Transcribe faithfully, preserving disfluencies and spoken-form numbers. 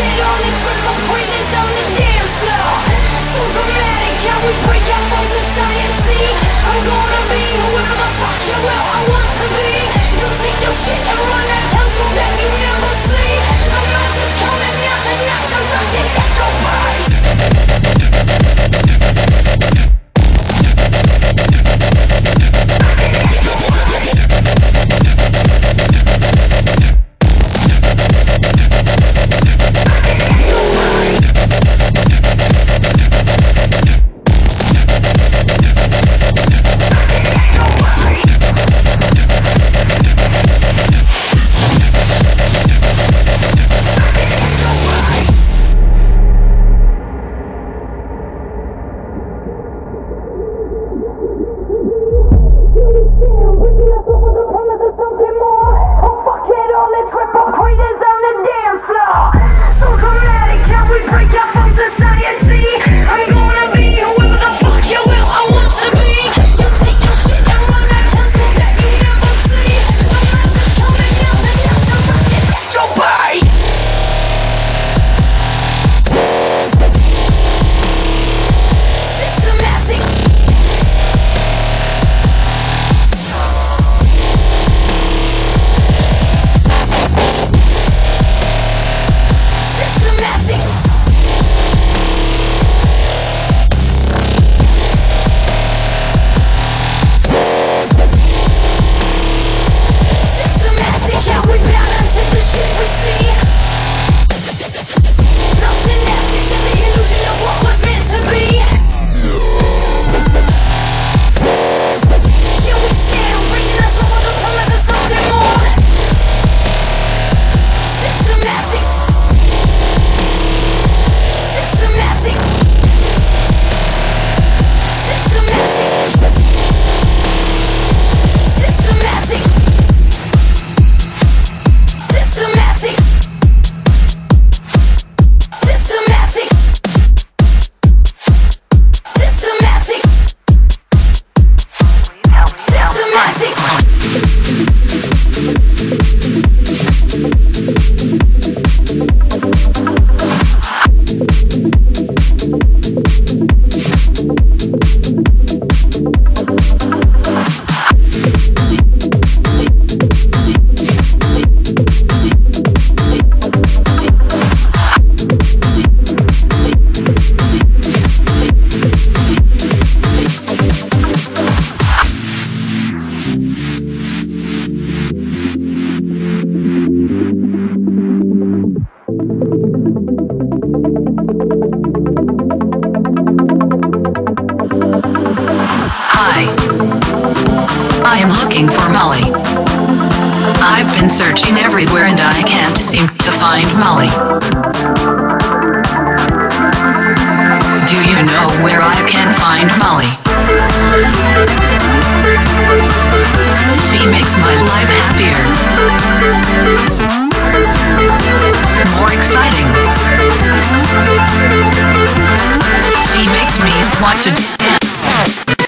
it all and triple greatness on the dance floor. So dramatic, how we break out from society. I'm gonna be whoever the fuck you will I want to be. You take your shit and run and cancel that you never see. The masses coming out tonight to rock the electro party. Searching everywhere and I can't seem to find Molly. Do you know where I can find Molly? She makes my life happier, more exciting. She makes me want to dance.